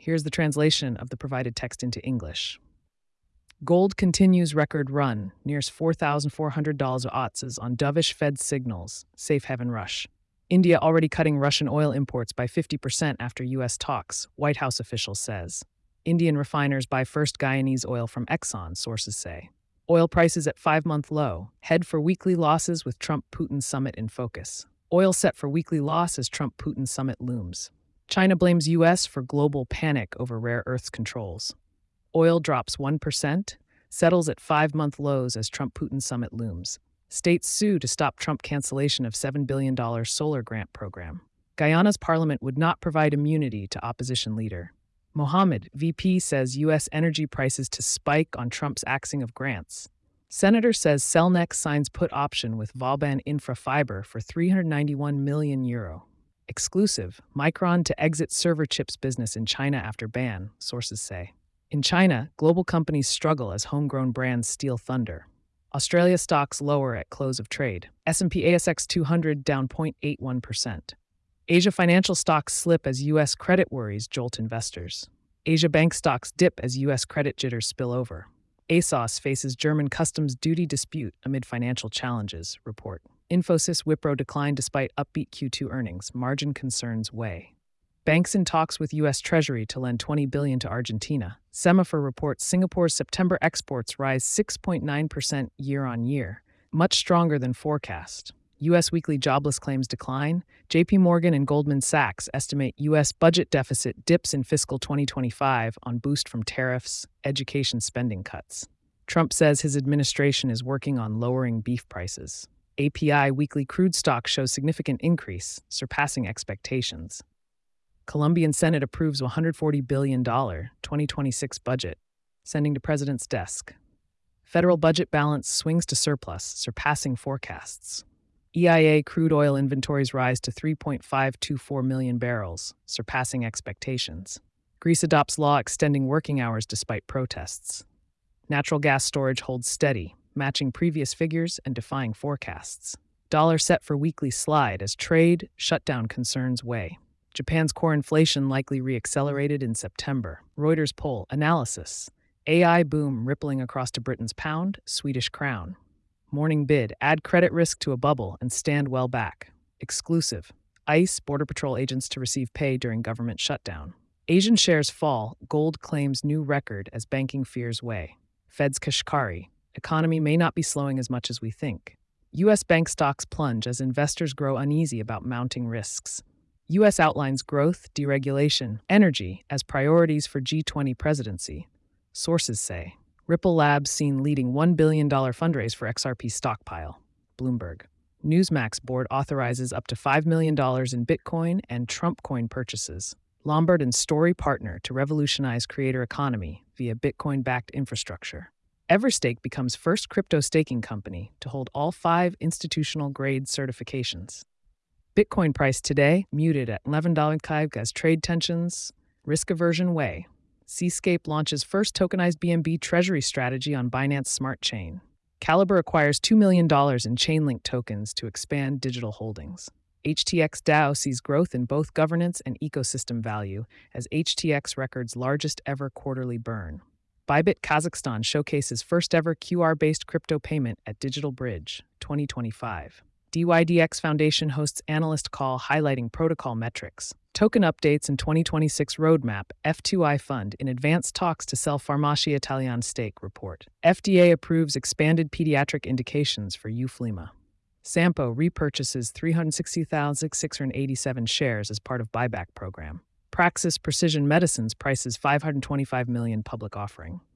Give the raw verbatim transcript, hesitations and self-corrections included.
Here's the translation of the provided text into English. Gold continues record run, nears four thousand four hundred dollars ounces on dovish Fed signals, safe haven rush. India already cutting Russian oil imports by fifty percent after U S talks, White House official says. Indian refiners buy first Guyanese oil from Exxon, sources say. Oil prices at five-month low, head for weekly losses with Trump-Putin summit in focus. Oil set for weekly loss as Trump-Putin summit looms. China blames U S for global panic over rare earths controls. Oil drops one percent, settles at five-month lows as Trump-Putin summit looms. States sue to stop Trump cancellation of seven billion dollars solar grant program. Guyana's parliament would not provide immunity to opposition leader. Mohammed, V P, says U S energy prices to spike on Trump's axing of grants. Senator says Cellnex signs put option with Vauban Infrafiber for three hundred ninety-one million euro. Exclusive, Micron to exit server chips business in China after ban, sources say. In China, global companies struggle as homegrown brands steal thunder. Australia stocks lower at close of trade. S and P A S X two hundred down zero point eight one percent. Asia financial stocks slip as U S credit worries jolt investors. Asia bank stocks dip as U S credit jitters spill over. ASOS faces German customs duty dispute amid financial challenges, report. Infosys Wipro declined despite upbeat Q two earnings, margin concerns weigh. Banks in talks with U S Treasury to lend twenty billion dollars to Argentina. Semaphore reports Singapore's September exports rise six point nine percent year-on-year, much stronger than forecast. U S weekly jobless claims decline. J P Morgan and Goldman Sachs estimate U S budget deficit dips in fiscal twenty twenty-five on boost from tariffs, education spending cuts. Trump says his administration is working on lowering beef prices. A P I weekly crude stock shows significant increase, surpassing expectations. Colombian Senate approves one hundred forty billion dollars twenty twenty-six budget, sending to president's desk. Federal budget balance swings to surplus, surpassing forecasts. E I A crude oil inventories rise to three point five two four million barrels, surpassing expectations. Greece adopts law extending working hours despite protests. Natural gas storage holds steady, matching previous figures and defying forecasts. Dollar set for weekly slide as trade shutdown concerns weigh. Japan's core inflation likely reaccelerated in September. Reuters poll analysis. A I boom rippling across to Britain's pound, Swedish crown. Morning bid, add credit risk to a bubble and stand well back. Exclusive. ICE, Border Patrol agents to receive pay during government shutdown. Asian shares fall, gold claims new record as banking fears weigh. Fed's Kashkari. Economy may not be slowing as much as we think. U S bank stocks plunge as investors grow uneasy about mounting risks. U S outlines growth, deregulation, energy as priorities for G twenty presidency. Sources say. Ripple Labs seen leading one billion dollars fundraise for X R P stockpile. Bloomberg. Newsmax board authorizes up to five million dollars in Bitcoin and Trump coin purchases. Lombard and Story partner to revolutionize creator economy via Bitcoin-backed infrastructure. Everstake becomes first crypto staking company to hold all five institutional-grade certifications. Bitcoin price today muted at eleven dollars as trade tensions, risk aversion weigh. Seascape launches first tokenized B N B treasury strategy on Binance Smart Chain. Caliber acquires two million dollars in Chainlink tokens to expand digital holdings. H T X DAO sees growth in both governance and ecosystem value as H T X records largest ever quarterly burn. Bybit Kazakhstan showcases first ever Q R-based crypto payment at Digital Bridge twenty twenty-five. D Y D X Foundation hosts analyst call highlighting protocol metrics. Token updates in twenty twenty-six roadmap, F two I fund in advanced talks to sell Farmacia Italiane stake report. F D A approves expanded pediatric indications for Euflema. Sampo repurchases three hundred sixty thousand six hundred eighty-seven shares as part of buyback program. Praxis Precision Medicines prices five hundred twenty-five million dollars public offering.